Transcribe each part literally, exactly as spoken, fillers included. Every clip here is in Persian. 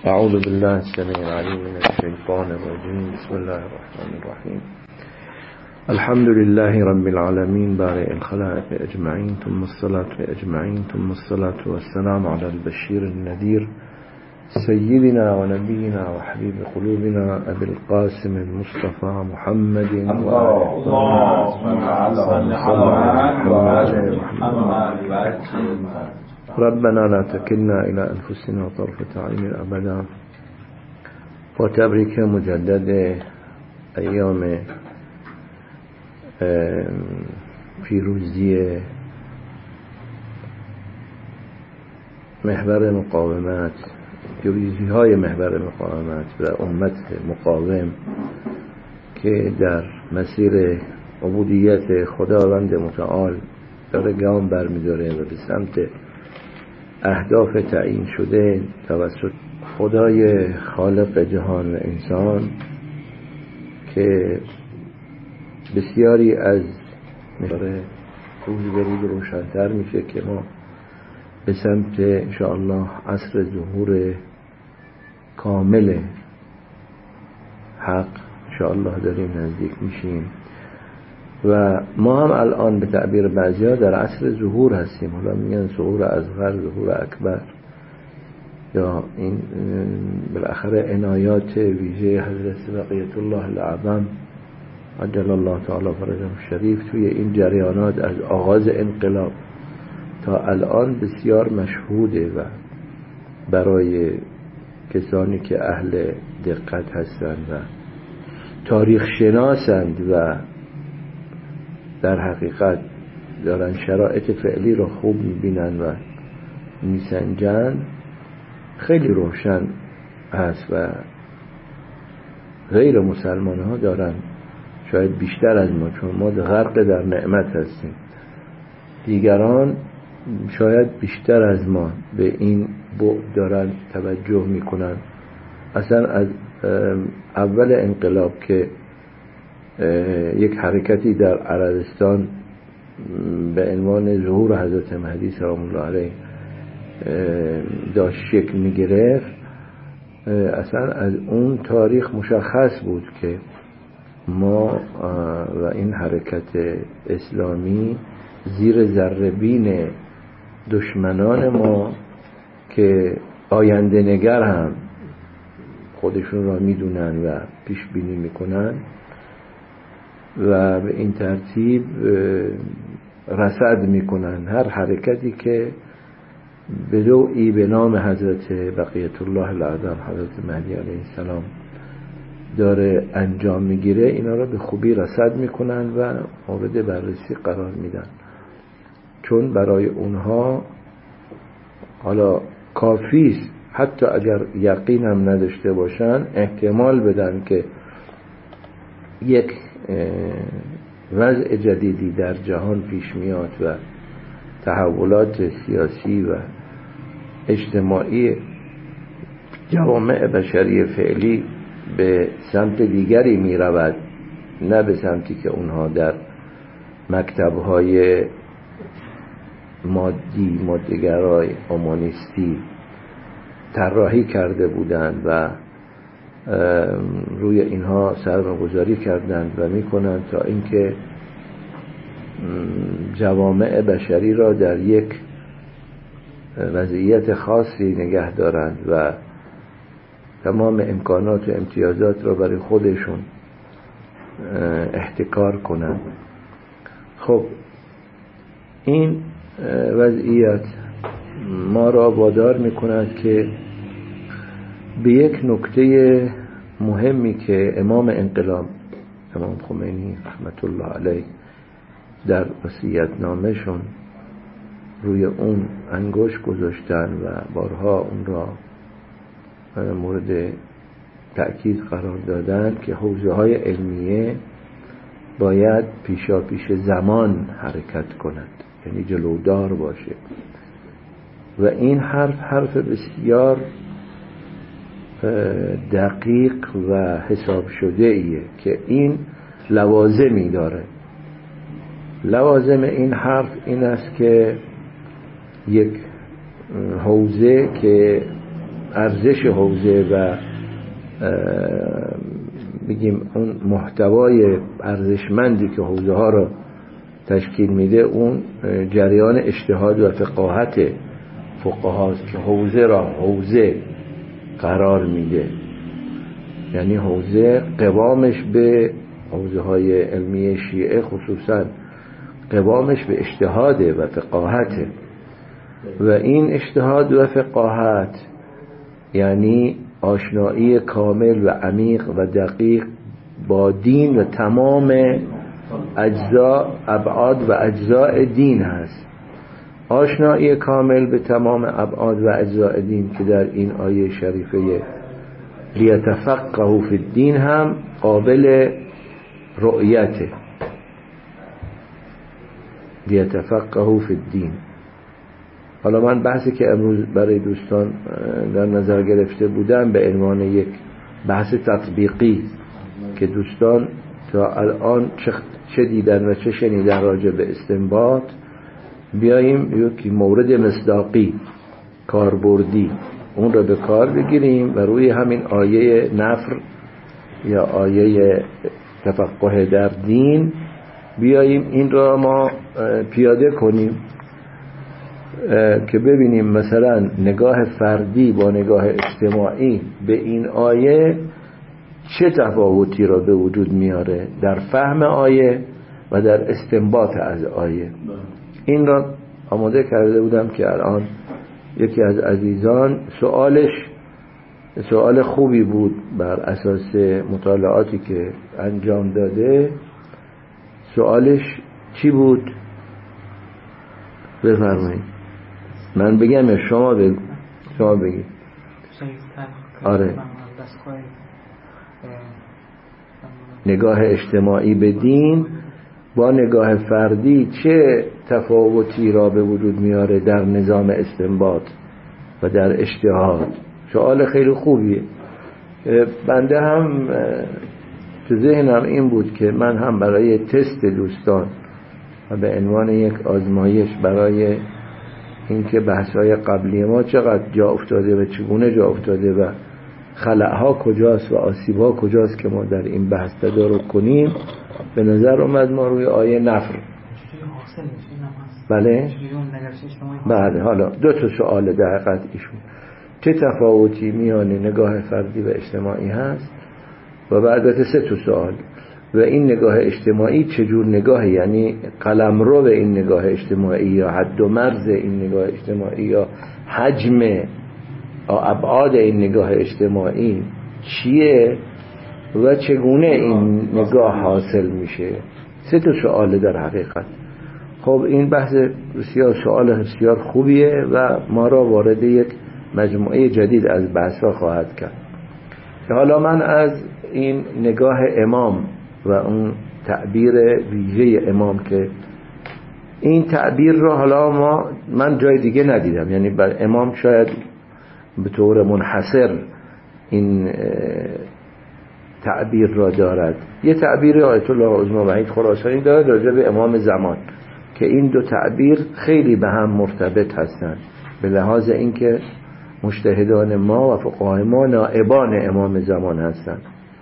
اعوذ بالله السميع العليم من الشيطان الرجيم. بسم الله الرحمن الرحيم. الحمد لله رب العالمين بارئ الخلائق اجمعين، ثم الصلاة اجمعين، ثم الصلاة والسلام على البشير النذير سيدنا ونبينا وحبيب قلوبنا أبي القاسم المصطفى محمد اللهم صل على محمد. ربنا لا تكلنا إلى أنفسنا طرفة عين أبدا. با تبریک مجدد ایام پیروزی محور مقاومت، پیروزی های محور مقاومت و امت مقاوم که در مسیر عبودیت خداوند متعال داره گام برمی‌داره و به سمت اهداف تعیین شده توسط خدای خالق جهان و انسان، که بسیاری از مشاره روز به روز روشن‌تر میشه که ما به سمت انشاءالله عصر ظهور کامل حق انشاءالله داریم نزدیک میشیم و ما هم الان به تعبیر بعضیا در عصر ظهور هستیم. حالا میگن ظهور اصغر، ظهور اکبر، یا این بالاخره عنایات ویژه حضرت بقیت الله الاعظم عجل الله تعالی فرجهم الشریف توی این جریانات از آغاز انقلاب تا الان بسیار مشهوده و برای کسانی که اهل دقت هستند و تاریخ شناسند و در حقیقت دارن شرایط فعلی رو خوب میبینن و میسنجن، خیلی روشن هست و غیر مسلمان ها دارن شاید بیشتر از ما، چون ما غرق در نعمت هستیم، دیگران شاید بیشتر از ما به این بعد دارن توجه میکنن. اصلا از اول انقلاب که یک حرکتی در عربستان به عنوان ظهور حضرت مهدی سلام الله علیه داشت شکل میگرفت، اصلا از اون تاریخ مشخص بود که ما و این حرکت اسلامی زیر ذره‌بین دشمنان ما که آینده نگر هم خودشون را میدونن و پیش بینی میکنن و به این ترتیب رصد میکنن هر حرکتی که به نوعی به نام حضرت بقیت الله الاعظم حضرت مهدی علیه السلام داره انجام میگیره، اینا را به خوبی رصد میکنن و مورد بررسی قرار میدن، چون برای اونها حالا کافیست حتی اگر یقین هم نداشته باشن احتمال بدن که یک وضع جدیدی در جهان پیش میاد و تحولات سیاسی و اجتماعی جوامع بشری فعلی به سمت دیگری می رود، نه به سمتی که اونها در مکتب‌های مادی مادیگرای اومانیستی طراحی کرده بودند و روی اینها سرمایه‌گذاری کردند و میکنند تا اینکه جوامع بشری را در یک وضعیت خاصی نگه دارند و تمام امکانات و امتیازات را برای خودشون احتکار کنند. خب این وضعیت ما را وادار میکند که به یک نکته مهمی که امام انقلاب امام خمینی رحمت الله علیه در وصیت‌نامه‌شون روی اون انگشت گذاشتن و بارها اون را مورد تأکید قرار دادن که حوزه‌های علمیه باید پیشا پیش زمان حرکت کند، یعنی جلودار باشه و این حرف حرف بسیار دقیق و حساب شده ایه که این لوازمی داره. لوازم این حرف این است که یک حوزه که ارزش حوزه و بگیم اون محتوای ارزشمندی که حوزه ها رو تشکیل میده اون جریان اجتهاد و فقاهت فقهاست که حوزه را حوزه قرار میده. یعنی حوزه قوامش به حوزه های علمی شیعه خصوصا قوامش به اجتهاده و فقاهته و این اجتهاد و فقاهت یعنی آشنایی کامل و عمیق و دقیق با دین و تمام اجزا ابعاد و اجزاء دین هست. آشنایی کامل به تمام ابعاد و اجزاء دین که در این آیه شریفه لیتفقهوا فی الدین هم قابل رؤیته. لیتفقهوا فی الدین. حالا من بحثی که امروز برای دوستان در نظر گرفته بودم به عنوان یک بحث تطبیقی که دوستان تا الان چه دیدن و چه شنیدن راجع به استنباط، بیاییم یک مورد مصداقی کاربردی اون رو به کار بگیریم و روی همین آیه نفر یا آیه تفقه در دین بیاییم این را ما پیاده کنیم که ببینیم مثلا نگاه فردی با نگاه اجتماعی به این آیه چه تفاوتی را به وجود میاره در فهم آیه و در استنباط از آیه. این را آماده کرده بودم که الان یکی از عزیزان سوالش سوال خوبی بود بر اساس مطالعاتی که انجام داده. سوالش چی بود؟ بفرمایید. من بگم یا شما بگو؟ شما بگید. آره. نگاه اجتماعی به دین با نگاه فردی چه تفاوتی را به وجود میاره در نظام استنباط و در اجتهاد؟ سوال خیلی خوبیه. بنده هم تو ذهنم این بود که من هم برای تست دوستان و به عنوان یک آزمایش برای اینکه بحث‌های قبلی ما چقدر جا افتاده و چگونه جا افتاده و خلأها کجاست و آسیب‌ها کجاست که ما در این بحث تدارک کنیم، به نظر اومد ما روی آیه نفر. بله؟ بله. حالا دو تا سوال در حقیقت ایشون چه تفاوتی میان نگاه فردی و اجتماعی هست و بعد سه تا سوال و این نگاه اجتماعی چجور نگاهی، یعنی قلمرو به این نگاه اجتماعی یا حد و مرز این نگاه اجتماعی یا حجم یا ابعاد این نگاه اجتماعی چیه و چگونه این نگاه حاصل میشه. سه تا سوال در حقیقت. خب این بحث بسیار سوال بسیار خوبیه و ما را وارد یک مجموعه جدید از بحث‌ها خواهد کرد. حالا من از این نگاه امام و اون تعبیر ویژه امام که این تعبیر رو حالا ما من جای دیگه ندیدم، یعنی بر امام شاید به طور منحصر این تعبیر را دارد. یه تعبیر آیت الله عظمی وحید خراسانی دارد راجع به امام زمان که این دو تعبیر خیلی به هم مرتبط هستند به لحاظ اینکه مجتهدان ما و فقهای ما نائبان امام زمان هستند.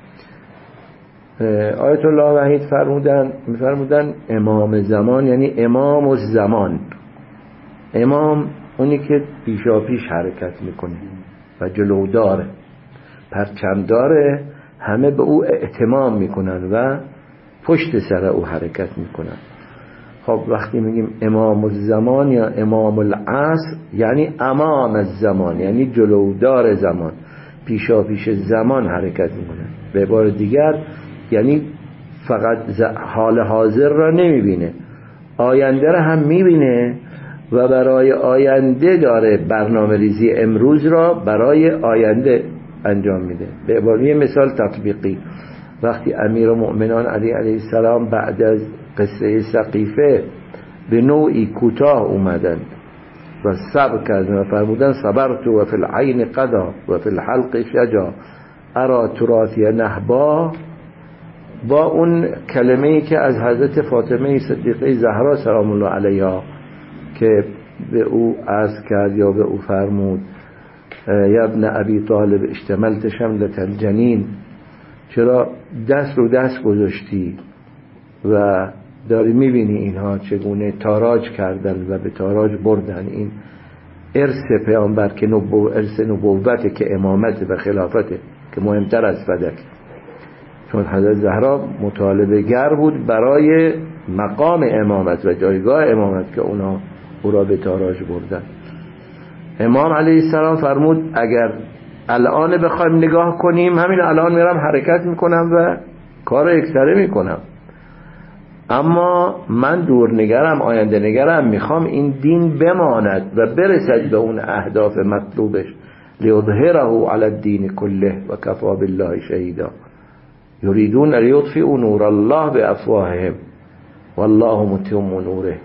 آیت الله وحید فرمودن میفرمودن امام زمان یعنی امام الزمان. امام اونی که پیشا پیش حرکت میکنه و جلوداره، پرچمداره، همه به او اعتمام میکنن و پشت سر او حرکت میکنن. خب وقتی میگیم امام الزمان یا امام العصر یعنی امام الزمان، یعنی جلودار زمان، پیشا پیش زمان حرکت میکنن. به عبارت دیگر یعنی فقط حال حاضر را نمیبینه، آینده را هم میبینه و برای آینده داره برنامه ریزی امروز را برای آینده انجام میده. به عبارت یه مثال تطبیقی، وقتی امیرالمؤمنان علی علیه السلام بعد از قصه سقیفه به نوعی کوتاه اومدن و صبر کردن و فرمودن صبرت و فی العین قضا و فی الحلق شجا ارا تراثی نهبا، با اون کلمه‌ای که از حضرت فاطمه صدیقه زهرا سلام الله علیها که به او عرض کرد یا به او فرمود یا ابن ابی طالب اشتملت شملة الجنین، چرا دست رو دست گذاشتی و داری میبینی اینها چگونه تاراج کردن و به تاراج بردن. این ارث پیامبر که نبو ارث نبوته که امامت و خلافته که مهمتر از فدک، چون حضرت زهرا مطالبه گر بود برای مقام امامت و جایگاه امامت که اونا او را به تاراج بردن. امام علیه السلام فرمود اگر الان بخوایم نگاه کنیم، همین الان میرم حرکت میکنم و کار یکسره میکنم، اما من دور نگرم، آینده نگرم، میخوام این دین بماند و برسد به اون اهداف مطلوبش. لیظهره علی الدین کله و کفی بالله شهیدا یریدون لیطفئوا نور الله بافواههم والله متم نوره.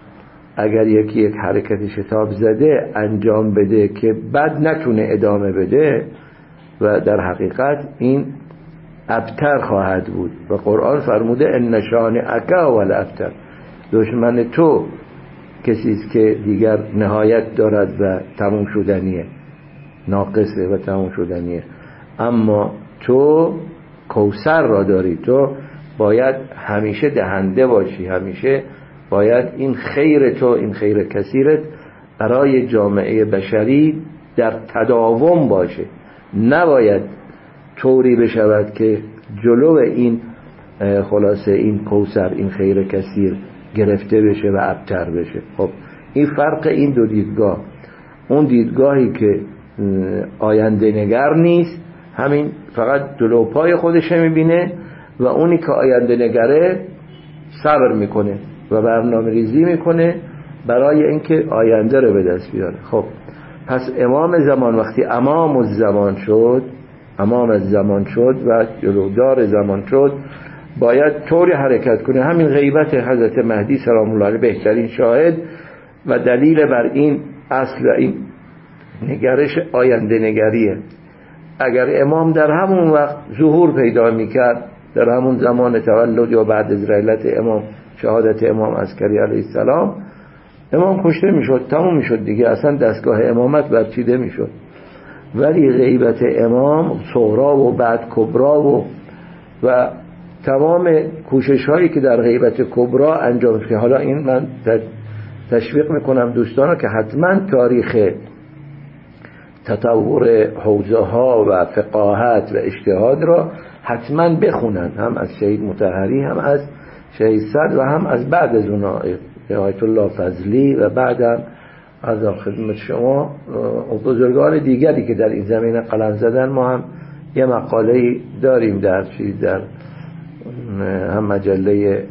اگر یکی یک حرکت شتاب زده انجام بده که بعد نتونه ادامه بده و در حقیقت این ابتر خواهد بود و قرآن فرموده ان شانئک هو الابتر، دشمن تو کسی است که دیگر نهایت دارد و تموم شدنیه، ناقصه و تموم شدنیه، اما تو کوثر را داری، تو باید همیشه دهنده باشی، همیشه باید این خیر تو، این خیر کثیرت برای جامعه بشری در تداوم باشه، نباید طوری بشود که جلو این خلاصه این کوثر، این خیر کثیر گرفته بشه و ابتر بشه. خب این فرق این دو دیدگاه. اون دیدگاهی که آینده نگر نیست، همین فقط جلو پای خودش میبینه، و اونی که آینده نگره صبر میکنه و برنامه ریزی میکنه برای اینکه آینده رو به دست بیاره. خب پس امام زمان وقتی امام الزمان شد، امام الزمان شد و جلودار زمان شد، باید طوری حرکت کنه. همین غیبت حضرت مهدی سلام الله علیه بهترین شاهد و دلیل بر این اصل این نگرش آینده نگریه. اگر امام در همون وقت ظهور پیدا میکرد، در همون زمان تولد یا بعد از رحلت امام، شهادت امام عسکری علیه السلام، امام کشته میشد، تموم میشد دیگه، اصلا دستگاه امامت برچیده میشد. ولی غیبت امام صغرا و بعد کبرا و و تمام کوشش هایی که در غیبت کبرا انجام شد، حالا این من تشویق میکنم دوستانو که حتما تاریخ تطور حوزه ها و فقاهت و اجتهاد را حتما بخونن، هم از شهید مطهری، هم از شهید صدر و هم از بعد از اونا آیت الله فضلی و بعدم از خدمت شما بزرگان دیگری که در این زمینه قلم زدن. ما هم یه مقاله داریم در چیز در هم مجله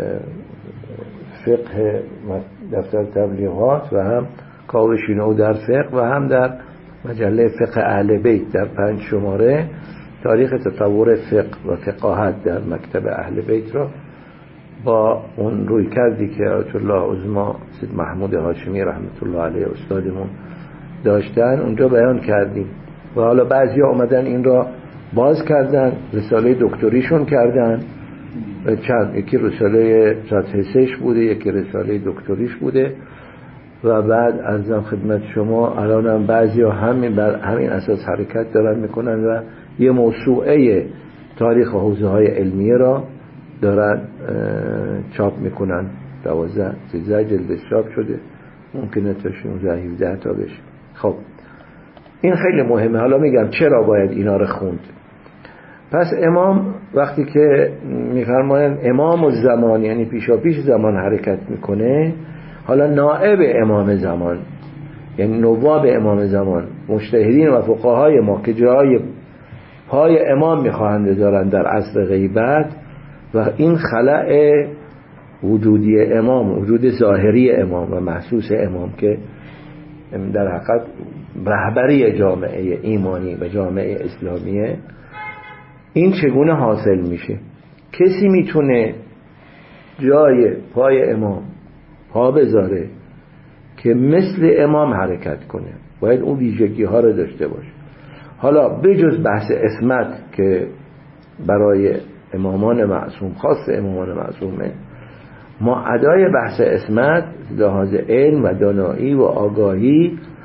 فقه دفتر تبلیغات و هم کاوشینو در فقه و هم در مجله فقه اهل بیت در پنج شماره تاریخ تطور فقه و فقاهت در مکتب اهل بیت را با اون روی کردی که آیت الله عظما سید محمود هاشمی رحمت الله علیه استادمون داشتن اونجا بیان کردیم. و حالا بعضی آمدن این را باز کردن، رساله دکتریشون کردن، چند یکی رساله سطحش بوده، یکی رساله دکتریش بوده، و بعد ازم خدمت شما الان هم بعضی ها همین بر همین اساس حرکت دارن میکنن و یه موسوعه تاریخ حوزه های علمیه را دارن چاپ میکنن. دوازده سیزده جلد چاپ شده، ممکنه تا شانزده هفده تا بشه. خب این خیلی مهمه. حالا میگم چرا باید اینا رو خوند. پس امام وقتی که میفرمایند امام الزمان، یعنی پیشا پیش زمان حرکت میکنه، حالا نائب امام زمان یعنی نواب امام زمان، مجتهدین و فقهای ما که جای پای امام میخواهند بذارن در عصر غیبت، و این خلأ وجودی امام، وجود ظاهری امام و محسوس امام که در حقیقت رهبری جامعه ایمانی و جامعه اسلامیه، این چگونه حاصل میشه؟ کسی میتونه جای پای امام پا بذاره که مثل امام حرکت کنه، باید اون ویژگی ها رو داشته باشه. حالا بجز بحث عصمت که برای امامان معصوم، خاص امامان معصومه، ما ادای بحث عصمت لحاظ علم و دانایی و آگاهی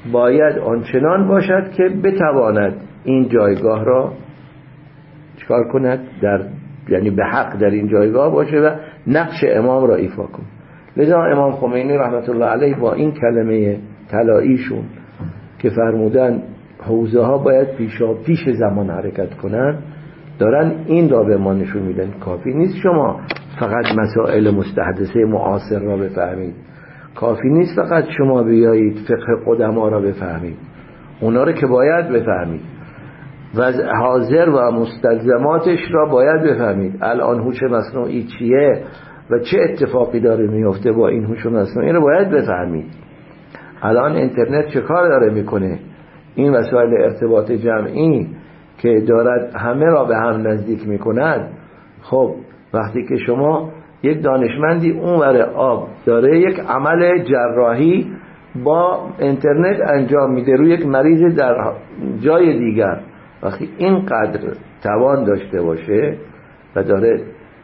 باید آنچنان باشد که بتواند این جایگاه را چکار کند، در یعنی به حق در این جایگاه باشه و نقش امام را ایفا کند. لذا امام خمینی رحمت الله علیه با این کلمه طلاییشون که فرمودن حوزه ها باید پیشا پیش زمان حرکت کنن، دارن این را به ما نشون میدن. کافی نیست شما فقط مسائل مستحدثه معاصر را بفهمید، کافی نیست فقط شما بیایید فقه قدما را بفهمید، اونا را که باید بفهمید و حاضر و مستلزماتش را باید بفهمید. الان هوش مصنوعی چیه و چه اتفاقی داره میفته با این هوش مصنوعی رو باید بفهمید. الان اینترنت چه کار داره میکنه، این وسایل ارتباط جمعی که دارد همه را به هم نزدیک میکند. خب وقتی که شما یک دانشمندی اونور آب داره یک عمل جراحی با اینترنت انجام میده روی یک مریض در جای دیگر، وقتی اینقدر توان داشته باشه و داره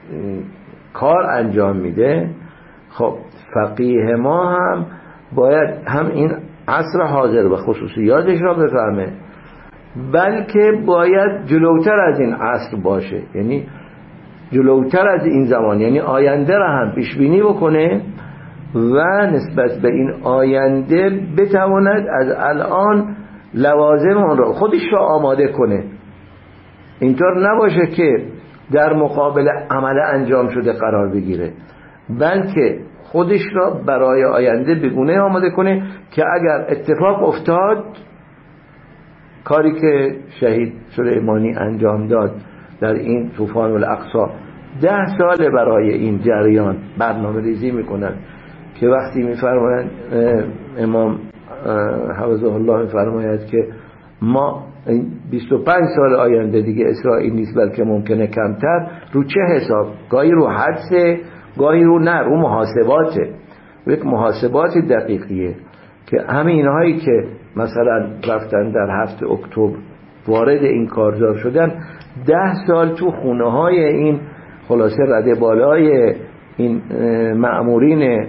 کار انجام میده، خب فقیه ما هم باید هم این عصر حاضر و خصوصیاتش را بفهمه، بلکه باید جلوتر از این عصر باشه، یعنی جلوتر از این زمان، یعنی آینده را هم پیش بینی بکنه و نسبت به این آینده بتواند از الان لوازم اون را خودش را آماده کنه. اینطور نباشه که در مقابل عمل انجام شده قرار بگیره، بلکه خودش را برای آینده بگونه آماده کنه که اگر اتفاق افتاد، کاری که شهید سلیمانی انجام داد در این طوفان الاقصی، ده سال برای این جریان برنامه ریزی میکنن که وقتی میفرمایند امام حفظه الله میفرماید که ما بیست و پنج سال آینده دیگه اسرائیل نیست بلکه ممکنه کمتر، رو چه حساب؟ گاهی رو حدسه، گاهی رو نه، رو محاسباته، یک محاسبات دقیقیه که همه اینهایی که مثلا رفتن در هفت اکتبر وارد این کارزار شدن، ده سال تو خونه های این خلاصه رده بالای این مأمورین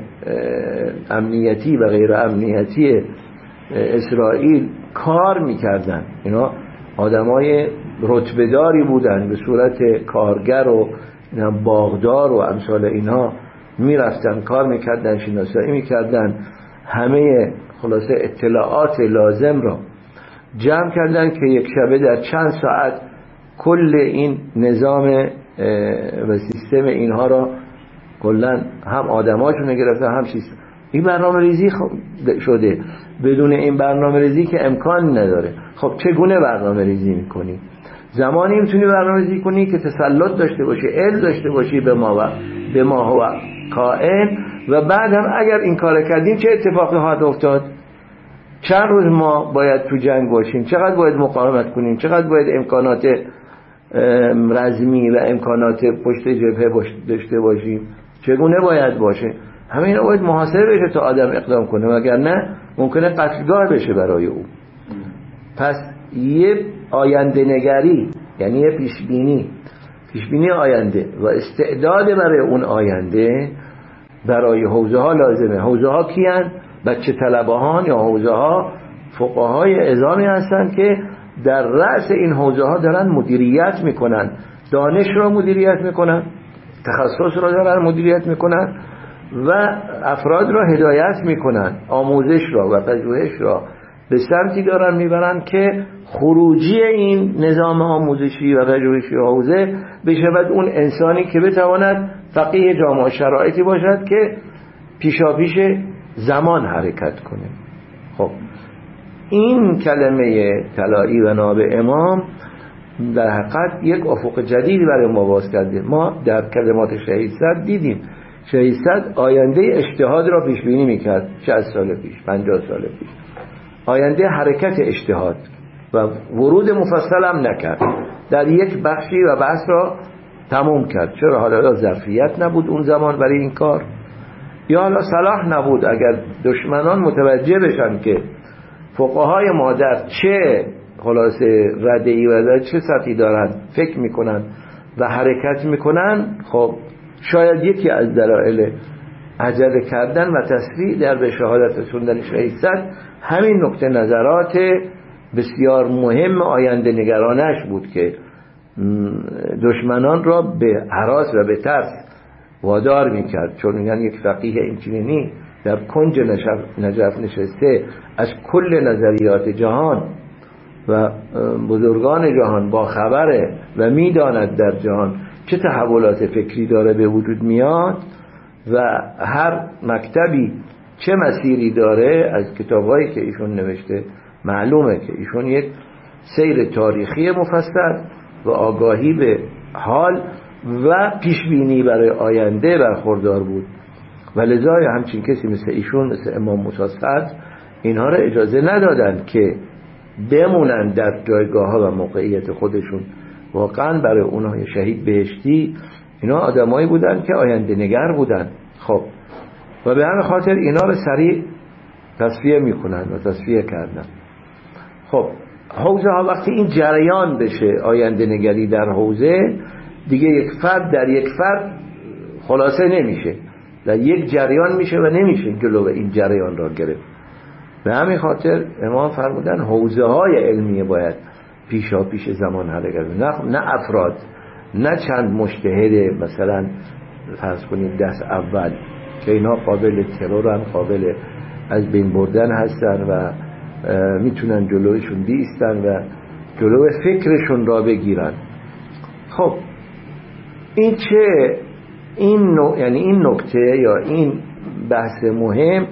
امنیتی و غیر امنیتی اسرائیل کار میکردن. اینا آدمای رتبه‌داری بودن به صورت کارگر و باغدار و امثال اینها، میرفتن کار میکردن، شناسایی میکردن، همه خلاصه اطلاعات لازم را جمع کردن که یک شبه در چند ساعت کل این نظام و سیستم اینها را کلن هم آدماشون گرفتن هم سیستم. این برنامه ریزی شده، بدون این برنامه ریزی که امکان نداره. خب چگونه برنامه ریزی میکنی؟ زمانی میتونی برنامه ریزی کنی که تسلط داشته باشی، علم داشته باشی به ما و به ما و کائن، و بعد هم اگر این کار کردیم چه اتفاقی خواهد افتاد، چند روز ما باید تو جنگ باشیم، چقدر باید مقاومت کنیم، چقدر باید امکانات رزمی و امکانات پشت جبهه داشته باشیم، چگونه باید باشه. همه اینا باید محاسبه بشه تا آدم اقدام کنه، وگرنه ممکنه قتلگاه بشه برای او. پس یه آینده نگری، یعنی یه پیشبینی پیشبینی آینده و استعداد برای اون آینده برای حوزه ها لازمه. حوزه ها کیان؟ بچه طلبهان یا حوزه ها فقهای عظامی هستن که در رأس این حوزه ها دارن مدیریت میکنن، دانش را مدیریت میکنن، تخصص را دارن مدیریت میکنن و افراد را هدایت میکنن، آموزش را و پژوهش را به سمتی دارن میبرن که خروجی این نظام آموزشی و پژوهشی حوزه بشود اون انسانی که بتواند فقیه جامعه شرایطی باشد که پیشاپیش زمان حرکت کنه. خب این کلمه طلایی و ناب امام در حقیقت یک افق جدیدی برای ما باز کرده. ما در کلمات شهید صدر دیدیم شهید صدر آینده اجتهاد را پیش بینی میکرد، شصت سال پیش، پنجاه سال پیش، آینده حرکت اجتهاد و ورود مفصل هم نکرد، در یک بخشی و بحث را تموم کرد. چرا؟ حالا ظرفیت نبود اون زمان برای این کار، یا حالا صلاح نبود. اگر دشمنان متوجه بشن که فقهای ما در چه خلاصه رده‌ای و در چه سطحی دارن فکر میکنن و حرکت میکنن، خب شاید یکی از دلایل عجله کردن و تسریع در به شهادت رسوندن شهید صدر همین نکته نظرات بسیار مهم آینده نگرانش بود که دشمنان را به هراس و به ترس وادار میکرد. چون میگن یک فقیه اینچنینی در کنج نجف نشسته از کل نظریات جهان و بزرگان جهان با خبره و میداند در جهان چه تحولات فکری داره به وجود میاد و هر مکتبی چه مسیری داره. از کتابایی که ایشون نوشته معلومه که ایشون یک سیر تاریخی مفصل و آگاهی به حال و پیشبینی برای آینده برخوردار بود و لذا همچین کسی مثل ایشون، مثل امام موسی صدر، اینها را اجازه ندادن که بمونن در جایگاه ها و موقعیت خودشون. واقعا برای اونها شهید بهشتی اینا آدمایی بودن که آینده نگر بودن. خب و به همین خاطر اینا رو سریع تصفیه میکنن و تصفیه کردن. خب حوزه ها وقتی این جریان بشه، آینده نگری در حوزه، دیگه یک فرد در یک فرد خلاصه نمیشه، در یک جریان میشه و نمیشه جلو این جریان را گرفت. به همین خاطر امام فرمودن حوزه های علمیه باید پیشا پیش زمان حرکت، نه نه افراد، نه چند مجتهد مثلا فرض کنید دست اول که اینا قابل ترورن، قابل از بین بردن هستن و میتونن جلوشون بیستن و جلو فکرشون را بگیرن. خب این چه این نوع، یعنی این نکته یا این بحث مهم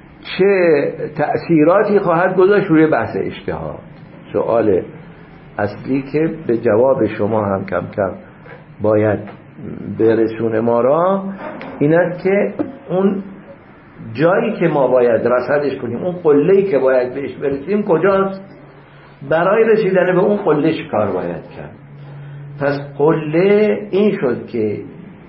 چه تأثیراتی خواهد گذاشت روی بحث اجتهاد؟ سوال اصلی که به جواب شما هم کم کم باید برسونه ما را این است که اون جایی که ما باید رصدش کنیم، اون قله‌ای که باید بهش برسیم کجاست؟ برای رسیدن به اون قله کار باید کرد. پس قله این شد که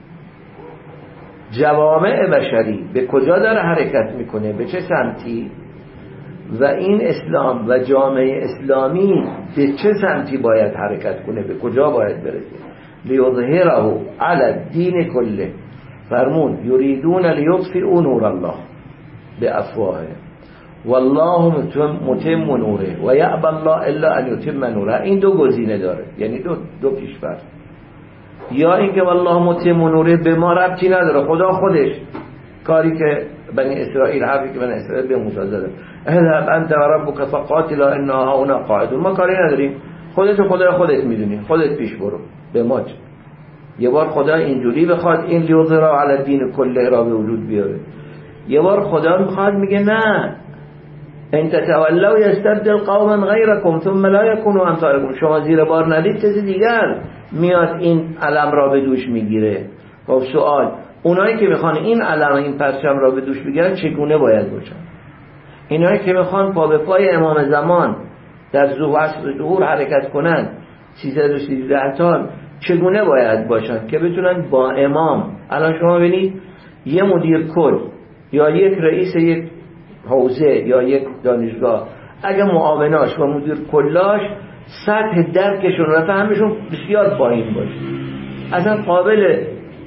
جوامع بشری به کجا داره حرکت میکنه، به چه سمتی، و این اسلام و جامعه اسلامی به چه سمتی باید حرکت کنه، به کجا باید برسه. لیظهره علی الدین کله، فرمون یریدون لیطفئوا نور الله بافواههم والله متم نوره و یأبی الله الا ان یتم نوره. این دو گزینه داره، یعنی دو دو پیش‌فرض. یا اینکه والله متم نوره به ما ربطی نداره، خدا خودش کاری که بنی اسرائیل، حرفی که بنی اسرائیل به موسی زدن، اذهب انت و ربک فقاتلا انا هنا قاعدون، ما کاری نداریم، خودت خدا خودت میدونی، خودت پیش برو، به ما چه. یه بار خدا اینجوری بخواد این لیظهر علی الدین کله را به وجود بیاره، یه بار خدا میخواد میگه نه ان تتولوا یستبدل قوما غیرکم ثم لا یکونوا امثالکم، شما زیر بار ندید کسی دیگر میاد این علم را به دوش میگیره. خب سوال، اونایی که میخوان این علم این پرچم را به دوش بگیرن چگونه باید باشن؟ اینایی که میخوان پا به پای امام زمان در ظهور حرکت کنن سیصد و سیزده تا چگونه باید باشن که بتونن با امام، الان شما ببینید یه مدیر کل یا یک رئیس یک حوزه یا یک دانشگاه اگه معاوناش و مدیر کلاش سطح درکشون و فهمشون بسیار پایین باشه، اصلا قابل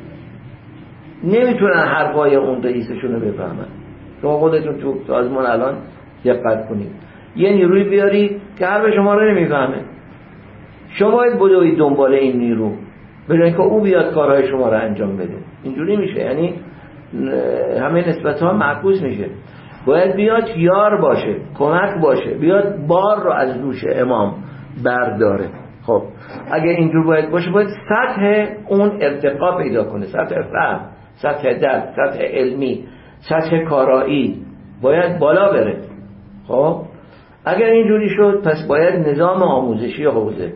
نمیتونن حرفای اون رئیسشون رو بفهمن. شما خودتون تو سازمان الان دقت کنید، یه نیروی بیاری که حرف شما رو نمیفهمه، شما باید بدوید دنبال این نیرو بجای که او بیاد کارهای شما رو انجام بده. اینجوری میشه، یعنی همه نسبت ها معکوس میشه. باید بیاد یار باشه، کمک باشه، بیاد بار رو از دوش امام برداره. خب اگه اینجور باید باشه، باید سطح اون ارتقا پیدا کنه، سطح فهم، سطح درک، سطح علمی، سطح کارایی باید بالا بره. خب اگر اینجوری شد، پس باید نظام آموزشی حوزه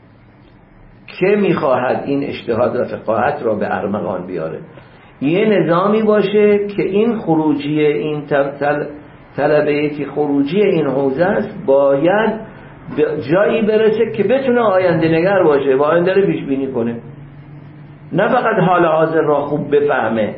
که میخواهد این اجتهاد و فقاهت را به ارمغان بیاره، یه نظامی باشه که این خروجی این طلبه که خروجی این حوزه است باید جایی برسه که بتونه آینده نگر باشه و آینده رو پیش بینی کنه، نه فقط حال حاضر را خوب بفهمه،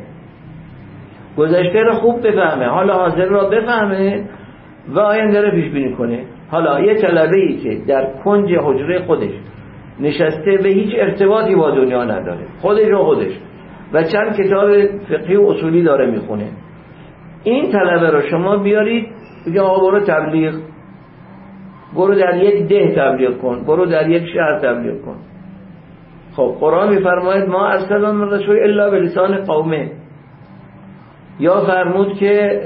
گذشته را خوب بفهمه، حال حاضر را بفهمه و آینده رو پیش بینی کنه. حالا یه طلبه‌ای که در کنج حجره خودش نشسته به هیچ ارتباطی با دنیا نداره، خودش و خودش و چند کتاب فقهی و اصولی داره میخونه. این طلبه رو شما بیارید بگه آقا برو تبلیغ، برو در یک ده تبلیغ کن، برو در یک شهر تبلیغ کن. خب قرآن میفرماید ما ارسلنا من رسول الا بلسان قومه، یا فرمود که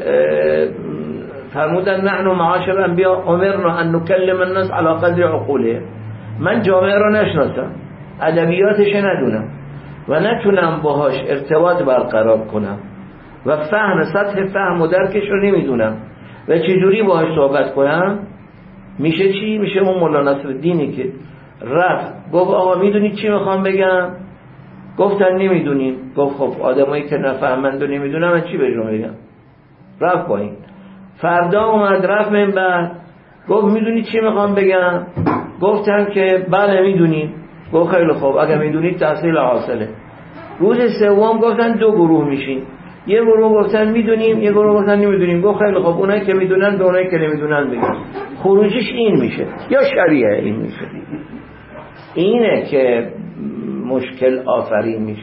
فرمودن نحن معاشر الانبیاء امرنا ان نکلم الناس علی قدر عقولهم. من جامعه رو نشناسم، ادبیاتش ندونم و نتونم باهاش ارتباط برقرار کنم و فهم سطح فهم و درکش رو نمیدونم و چجوری باهاش صحبت کنم. میشه چی؟ میشه اون مولا نصرالدینی که رفت گفت آقا میدونید چی میخوام بگم؟ گفتن نمیدونیم. گفت خب آدمایی که نفهمند و نمیدونم من چی بهشون بگم؟ رفت با این. فردا اومد رفت منبر گفت میدونید چی میخوام بگم؟ گفتن که بله میدونیم. گفت خیلی خوب اگه میدونید تحصیل حاصله. روز سوم گفتن دو گروه میشین، یه گروه گفتن میدونیم، یه گروه گفتن نمیدونیم. گفت خیلی خوب اونایی که میدونن به اونایی که نمیدونن بگن. خروجیش این میشه یا شریعه این میشه. اینه که مشکل آفرین میشه.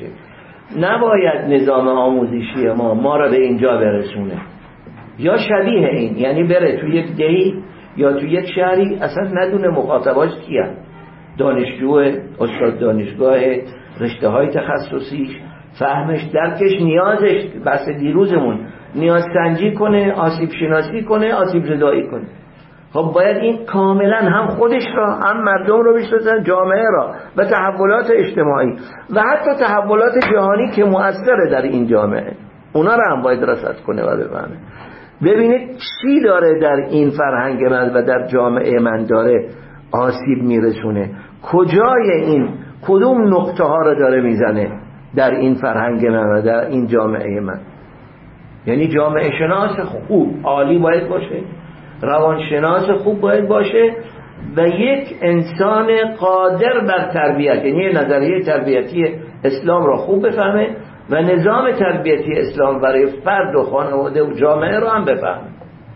نباید نظام آموزشی ما ما را به اینجا برسونه، یا شبیه این، یعنی بره تو یک دهی یا تو یک شهری اصلا ندونه مخاطباش کیه، دانشجو، استاد دانشگاه، رشته های تخصصیش، فهمش، درکش، نیازش، بحث دیروزمون، نیاز سنجی کنه، آسیب شناسی کنه، آسیب زدایی کنه. خب باید این کاملا هم خودش را هم مردم رو بشناسن، جامعه را و تحولات اجتماعی و حتی تحولات جهانی که مؤثره در این جامعه، اونا را هم باید رصد کنه و بفهمه. ببینید چی داره در این فرهنگ من و در جامعه من داره آسیب میرسونه، کجای این کدوم نقطه ها رو داره میزنه در این فرهنگ من و در این جامعه من. یعنی جامعه شناس خوب عالی باید باشه، روانشناس خوب باید باشه و یک انسان قادر بر تربیت، یعنی نظریه تربیتی اسلام را خوب بفهمه و نظام تربیتی اسلام برای فرد و خانواده و جامعه را هم بفهمه.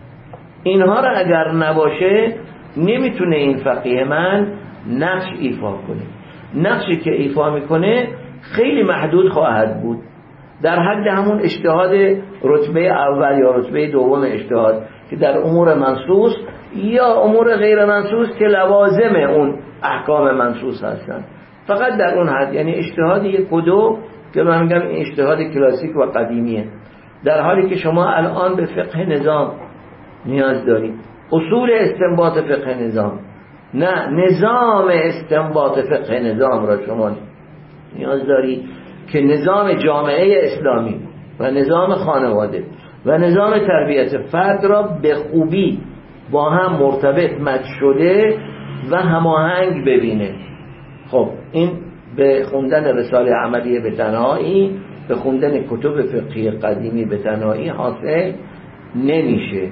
اینها را اگر نباشه نمیتونه این فقیه من نقش ایفا کنه. نقشی که ایفا میکنه خیلی محدود خواهد بود، در حد همون اجتهاد رتبه اول یا رتبه دوم اجتهاد که در امور منصوص یا امور غیر منصوص که لوازم اون احکام منصوص هستن، فقط در اون حد. یعنی اجتهاد یک و دو که من میگم این اجتهاد کلاسیک و قدیمیه، در حالی که شما الان به فقه نظام نیاز دارید، اصول استنباط فقه نظام، نه نظام استنباط فقه نظام را شما نیاز دارید که نظام جامعه اسلامی و نظام خانواده و نظام تربیت فرد را به خوبی با هم مرتبط مچ شده و هماهنگ ببینه. خب این به خوندن رساله عملیه به تنهایی، به خوندن کتب فقهی قدیمی به تنهایی حاصل نمیشه.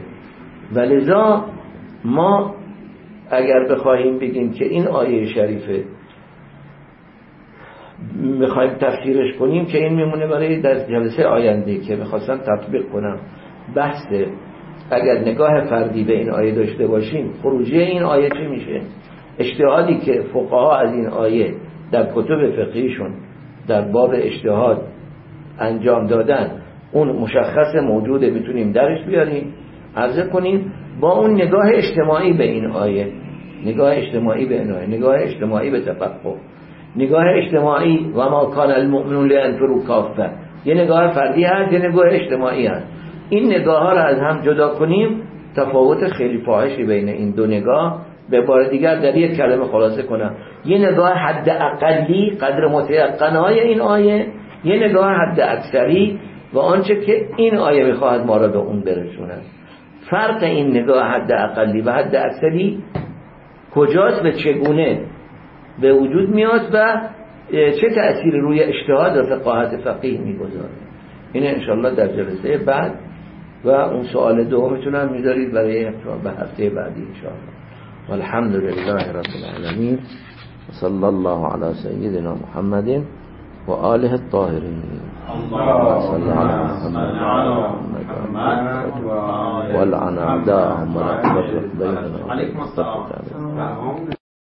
ولذا ما اگر بخواهیم بگیم که این آیه شریفه میخوایم تفسیرش کنیم، که این میمونه برای در جلسه آینده که میخواستم تطبیق کنم بحث. اگر نگاه فردی به این آیه داشته باشیم، خروجی این آیه چه میشه؟ اجتهادی که فقها از این آیه در کتب فقهیشون در باب اجتهاد انجام دادن، اون مشخص موجوده، میتونیم درش بیاریم عرضه کنیم با اون نگاه اجتماعی به این آیه، نگاه اجتماعی به این آیه، نگاه اجتماعی به تفقه، نگاه اجتماعی و ما کان المؤمنون لینفروا کافه، یه نگاه فردی هست، یه نگاه اجتماعی هست. این نگاه ها را از هم جدا کنیم، تفاوت خیلی فاحشی بین این دو نگاه. به بار دیگر در یک کلمه خلاصه کنم، یه نگاه حد اقلی قدر متیقن های این آیه، یه نگاه حد اکثری و آنچه که این آیه میخواهد ما را به اون برسونه. فرق این نگاه حد اقلی و حد اکثری کجاست و چگونه به وجود میاد و چه تأثیر روی اجتهاد و فقاهت فقیه میگذاره؟ این انشالله در جلسه بعد و اون سوال دومتون هم میذارید برای به هفته بعدی انشالله. والحمد لله رب العالمین و صلی الله علی سیدنا محمد و آله الطاهرین. اللهم صل علی محمد والعن اعداءهم ولا تفرق بيننا.